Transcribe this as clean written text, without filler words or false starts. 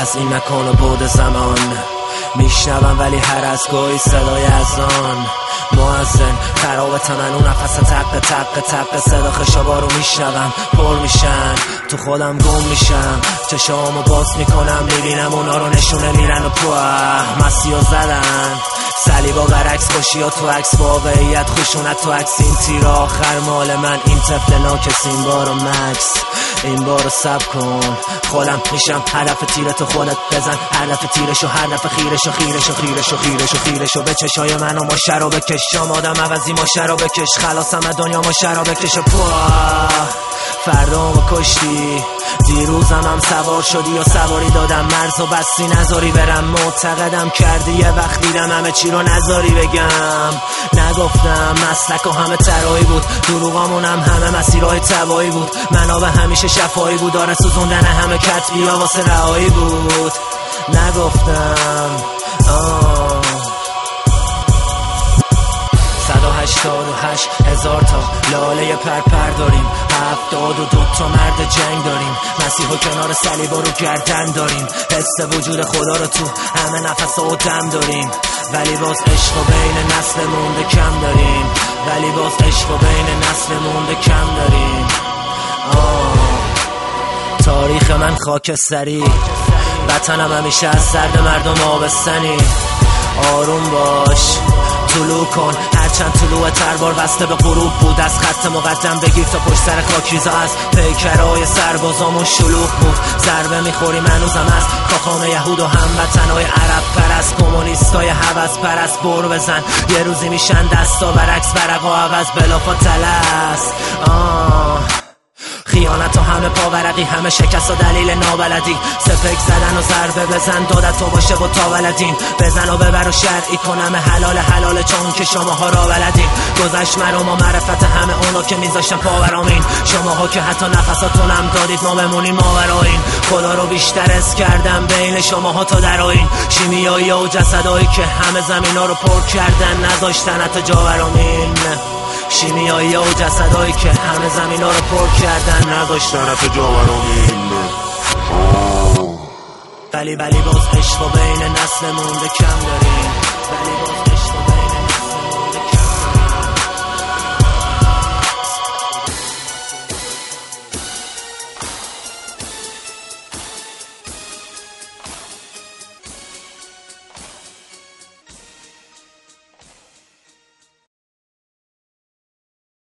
از این مکان و بعد زمان میشنوم، ولی هر از گاهی صدای اذان مؤذن خراب تمنو نفس تق تق تق صدا خشابا رو میشنوم، پر میشن تو خودم گم میشم، چشامو باز میکنم میبینم اونا رو نشونه میرن و مسیحا زدن صلیبا برعکس باشی یا تو عکس واقعیت خشونت تو عکس این تیر آخر مال من این طفل ناکس این بارو مکس این بارو سب کن خودم میشم هدف تیرتو خودت بزن هدف تیرشو هدف خیرشو خیرشو خیرشو خیرشو خیرشو به چشای من و ما شرا بکش آمادم عوضی ما شرا بکش خلاصم دنیا ما شرا بکش فردا ما کشتی دیروزم هم سوار شدی یا سواری دادم مرز و بستی نذاری برم معتقدم کردی یه وقت دیدم همه چی رو نذاری بگم نگفتم مسلک و همه ترایی بود دروغامونم همه مسیرهای تبایی بود منابع همیشه شفایی بود داره سوزوندن همه کتبی ها واسه رهایی بود نگفتم 188,000 تا لاله پرپر داریم 72 تا مرد جنگ داریم مسیح و کنار صلیبا رو گردن داریم حس وجود خدا رو تو همه نفس و دم داریم ولی باز عشق و بین نسل مونده کم داریم ولی باز عشق و بین نسل مونده کم داریم تاریخ من خاکستری وطنم همیشه از سرد مردم آبستنی آروم باش طلوع کن هرچند طلوع تربار بسته به غروب بود از خط مقدم بگیر تا پشت سر خاکریزا از پیکرهای سربازامون شلوغ بود ضربه میخوریم هنوزم از کاخام یهود و هموطنهای عرب پرست کمونیستای هوس پرست بر بزن یه روزی میشن دستا برعکس ورقا عوض بلافاصله است خیانت و همه پاورقی همه شکست و دلیل نابلدی سفک زدن و ضربه بزن دادت تو باشه و تا ولدین بزن و ببر و شرعی کنم حلال چون که شماها را ولدین گذشت مرا معرفت همه اونا که میذاشتن پاورامین شماها که حتی نفساتونم دادید ما بمونیم ماورایین خدا رو بیشتر از کردم بین شماها تا درایین شیمیایی و جسدایی که همه زمینا رو پر کردن نذاشتن حتی جاورامین شیمیایی و جسدایی که همه زمین ها رو پر کردن نداشتن حتی جاورامین ولی باز عشق و بین نسل مونده کم داریم